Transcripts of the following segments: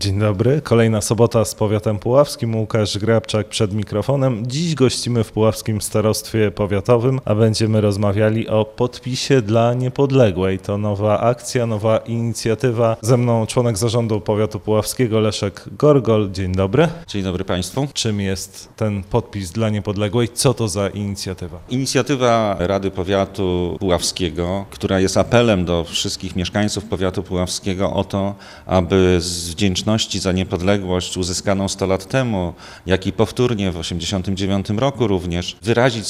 Dzień dobry, kolejna sobota z powiatem puławskim. Łukasz Grabczak przed mikrofonem. Dziś gościmy w Puławskim Starostwie Powiatowym, a będziemy rozmawiali o podpisie dla Niepodległej. To nowa akcja, nowa inicjatywa. Ze mną członek zarządu powiatu puławskiego Leszek Gorgol. Dzień dobry. Dzień dobry Państwu. Czym jest ten podpis dla Niepodległej? Co to za inicjatywa? Inicjatywa Rady Powiatu Puławskiego, która jest apelem do wszystkich mieszkańców powiatu puławskiego o to, aby z wdzięczności za niepodległość uzyskaną 100 lat temu, jak i powtórnie w 1989 roku również, wyrazić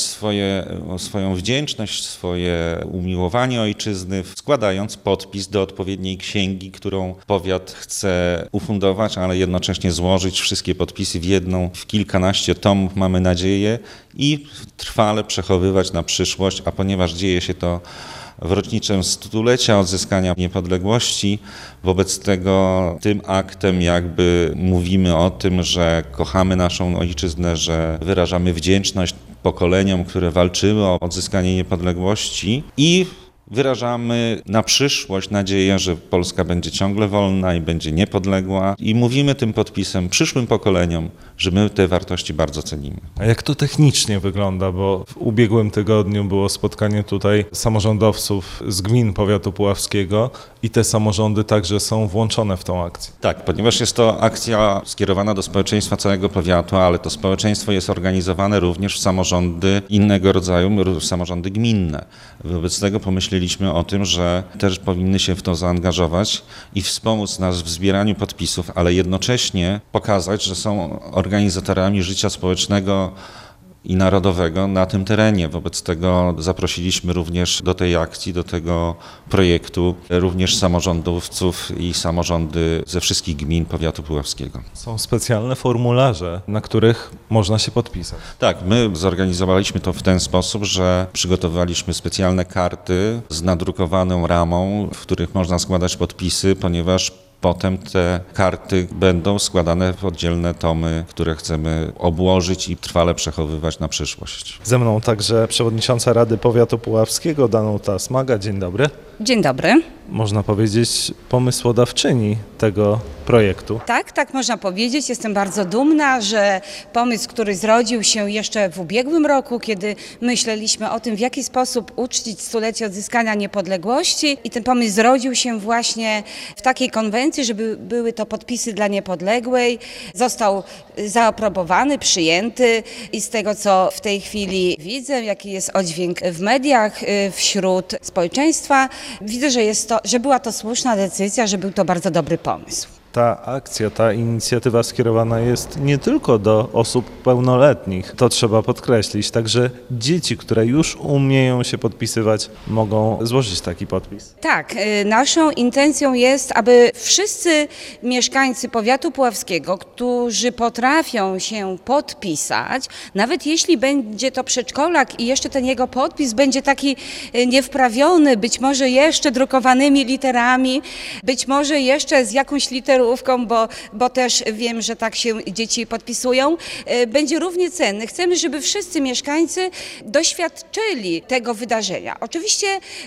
swoją wdzięczność, swoje umiłowanie ojczyzny, składając podpis do odpowiedniej księgi, którą powiat chce ufundować, ale jednocześnie złożyć wszystkie podpisy w kilkanaście tomów, mamy nadzieję, i trwale przechowywać na przyszłość, a ponieważ dzieje się to w rocznicę stulecia odzyskania niepodległości. Wobec tego tym aktem jakby mówimy o tym, że kochamy naszą ojczyznę, że wyrażamy wdzięczność pokoleniom, które walczyły o odzyskanie niepodległości i wyrażamy na przyszłość nadzieję, że Polska będzie ciągle wolna i będzie niepodległa i mówimy tym podpisem przyszłym pokoleniom, że my te wartości bardzo cenimy. A jak to technicznie wygląda? Bo w ubiegłym tygodniu było spotkanie tutaj samorządowców z gmin powiatu puławskiego i te samorządy także są włączone w tą akcję. Tak, ponieważ jest to akcja skierowana do społeczeństwa całego powiatu, ale to społeczeństwo jest organizowane również w samorządy innego rodzaju, samorządy gminne. Wobec tego pomyśleliśmy o tym, że też powinny się w to zaangażować i wspomóc nas w zbieraniu podpisów, ale jednocześnie pokazać, że są organizatorami życia społecznego i narodowego na tym terenie. Wobec tego zaprosiliśmy również do tej akcji, do tego projektu również samorządowców i samorządy ze wszystkich gmin powiatu puławskiego. Są specjalne formularze, na których można się podpisać. Tak, my zorganizowaliśmy to w ten sposób, że przygotowaliśmy specjalne karty z nadrukowaną ramą, w których można składać podpisy, ponieważ potem te karty będą składane w oddzielne tomy, które chcemy obłożyć i trwale przechowywać na przyszłość. Ze mną także przewodnicząca Rady Powiatu Puławskiego Danuta Smaga. Dzień dobry. Dzień dobry. Można powiedzieć pomysłodawczyni tego projektu. Tak można powiedzieć. Jestem bardzo dumna, że pomysł, który zrodził się jeszcze w ubiegłym roku, kiedy myśleliśmy o tym, w jaki sposób uczcić stulecie odzyskania niepodległości, i ten pomysł zrodził się właśnie w takiej konwencji, żeby były to podpisy dla Niepodległej. Został zaaprobowany, przyjęty i z tego, co w tej chwili widzę, jaki jest oddźwięk w mediach, wśród społeczeństwa, widzę, że była to słuszna decyzja, że był to bardzo dobry pomysł. Ta akcja, ta inicjatywa skierowana jest nie tylko do osób pełnoletnich, to trzeba podkreślić, także dzieci, które już umieją się podpisywać, mogą złożyć taki podpis. Tak, naszą intencją jest, aby wszyscy mieszkańcy powiatu puławskiego, którzy potrafią się podpisać, nawet jeśli będzie to przedszkolak i jeszcze ten jego podpis będzie taki niewprawiony, być może jeszcze drukowanymi literami, być może jeszcze z jakąś literówką, bo też wiem, że tak się dzieci podpisują, będzie równie cenny. Chcemy, żeby wszyscy mieszkańcy doświadczyli tego wydarzenia. Oczywiście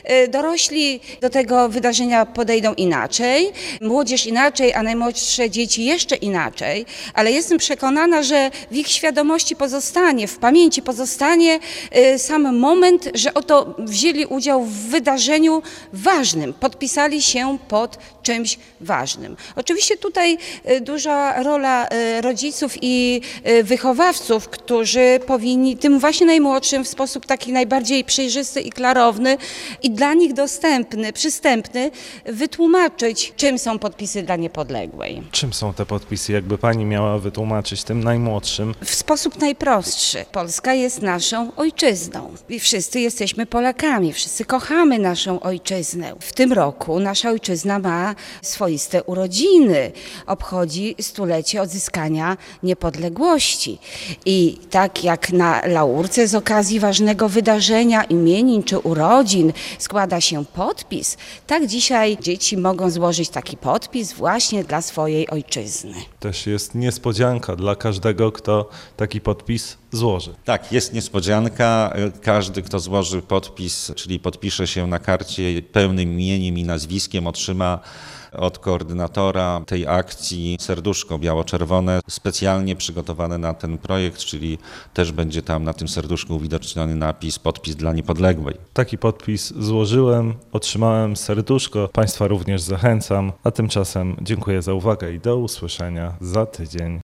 dorośli do tego wydarzenia podejdą inaczej, młodzież inaczej, a najmłodsze dzieci jeszcze inaczej, ale jestem przekonana, że w ich świadomości pozostanie, w pamięci pozostanie sam moment, że oto wzięli udział w wydarzeniu ważnym, podpisali się pod czymś ważnym. Oczywiście tutaj duża rola rodziców i wychowawców, którzy powinni tym właśnie najmłodszym w sposób taki najbardziej przejrzysty i klarowny i dla nich dostępny, przystępny wytłumaczyć, czym są podpisy dla Niepodległej. Czym są te podpisy? Jakby pani miała wytłumaczyć tym najmłodszym? W sposób najprostszy. Polska jest naszą ojczyzną i wszyscy jesteśmy Polakami, wszyscy kochamy naszą ojczyznę. W tym roku nasza ojczyzna ma swoiste urodziny. Obchodzi stulecie odzyskania niepodległości. I tak jak na laurce z okazji ważnego wydarzenia, imienin czy urodzin składa się podpis, tak dzisiaj dzieci mogą złożyć taki podpis właśnie dla swojej ojczyzny. Też jest niespodzianka dla każdego, kto taki podpis złoży. Tak, jest niespodzianka. Każdy, kto złoży podpis, czyli podpisze się na karcie pełnym imieniem i nazwiskiem, otrzyma od koordynatora tej akcji serduszko biało-czerwone, specjalnie przygotowane na ten projekt, czyli też będzie tam na tym serduszku uwidoczniony napis "Podpis dla Niepodległej". Taki podpis złożyłem, otrzymałem serduszko. Państwa również zachęcam. A tymczasem dziękuję za uwagę i do usłyszenia za tydzień.